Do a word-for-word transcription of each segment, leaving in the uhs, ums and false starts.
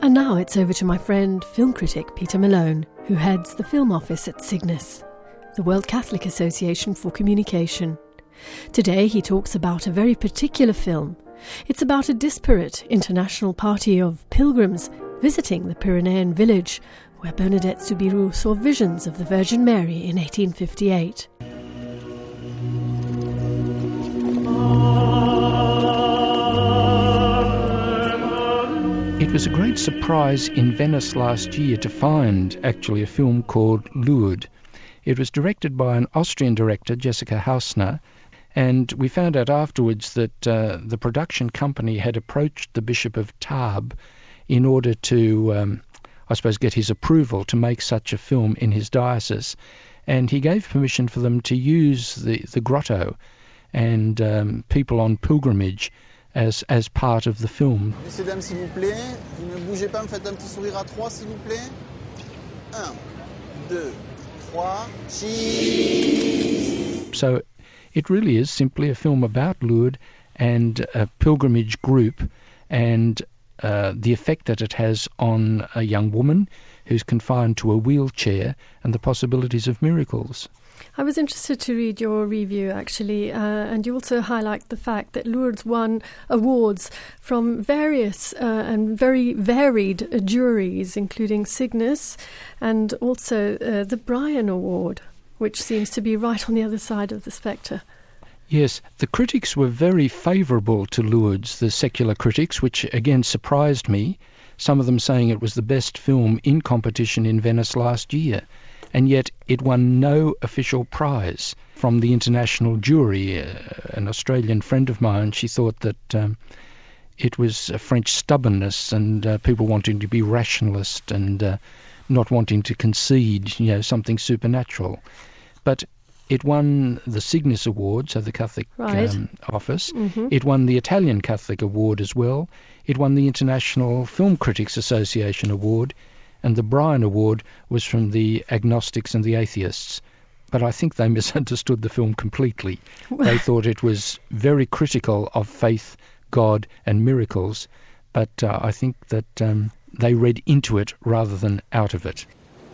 And now it's over to my friend, film critic Peter Malone, who heads the film office at Cygnus, the World Catholic Association for Communication. Today he talks about a very particular film. It's about a disparate international party of pilgrims visiting the Pyrenean village where Bernadette Soubirous saw visions of the Virgin Mary in eighteen fifty-eight. It was a great surprise in Venice last year to find actually a film called Lourdes. It was directed by an Austrian director, Jessica Hausner, and we found out afterwards that uh, the production company had approached the Bishop of Tarbes in order to, um, I suppose, get his approval to make such a film in his diocese, and he gave permission for them to use the, the grotto and um, people on pilgrimage as as part of the film. Messieurs, dames, s'il vous plaît, ne bougez pas, me faites un petit sourire à trois, s'il vous plaît. Un, deux, trois, cheese. So it really is simply a film about Lourdes and a pilgrimage group and uh, the effect that it has on a young woman who's confined to a wheelchair and the possibilities of miracles. I was interested to read your review, actually, uh, and you also highlight the fact that Lourdes won awards from various uh, and very varied uh, juries, including Cygnus and also uh, the Brian Award, which seems to be right on the other side of the spectre. Yes, the critics were very favourable to Lourdes, the secular critics, which again surprised me, some of them saying it was the best film in competition in Venice last year. And yet it won no official prize from the international jury. Uh, an Australian friend of mine, she thought that um, it was a French stubbornness and uh, people wanting to be rationalist and uh, not wanting to concede, you know, something supernatural. But it won the Cygnus Award, so the Catholic right. um, office. Mm-hmm. It won the Italian Catholic Award as well. It won the International Film Critics Association Award. And the Brian Award was from the agnostics and the atheists. But I think they misunderstood the film completely. They thought it was very critical of faith, God and miracles, but uh, I think that um, they read into it rather than out of it.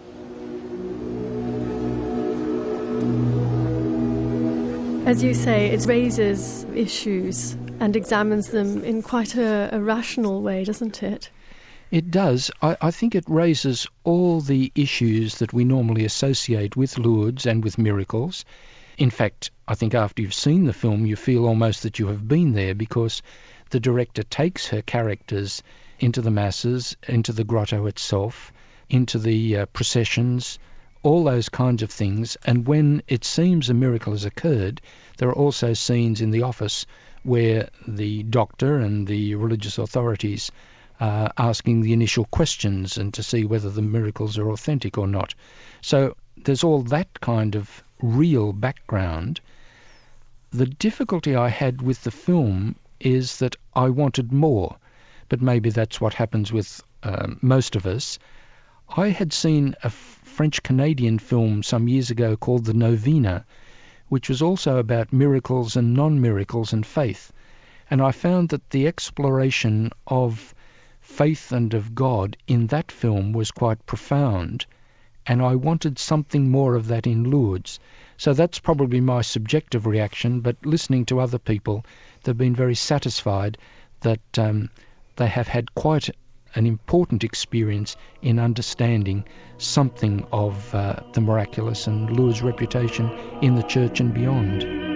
As you say, it raises issues and examines them in quite a, a rational way, doesn't it? It does. I, I think it raises all the issues that we normally associate with Lourdes and with miracles. In fact, I think after you've seen the film, you feel almost that you have been there because the director takes her characters into the masses, into the grotto itself, into the uh, processions, all those kinds of things. And when it seems a miracle has occurred, there are also scenes in the office where the doctor and the religious authorities Uh, asking the initial questions and to see whether the miracles are authentic or not. So there's all that kind of real background. The difficulty I had with the film is that I wanted more, but maybe that's what happens with uh, most of us. I had seen a French-Canadian film some years ago called The Novena, which was also about miracles and non-miracles and faith. And I found that the exploration of faith and of God in that film was quite profound, and I wanted something more of that in Lourdes. So that's probably my subjective reaction, but listening to other people, they've been very satisfied that um, they have had quite an important experience in understanding something of uh, the miraculous and Lourdes' reputation in the church and beyond.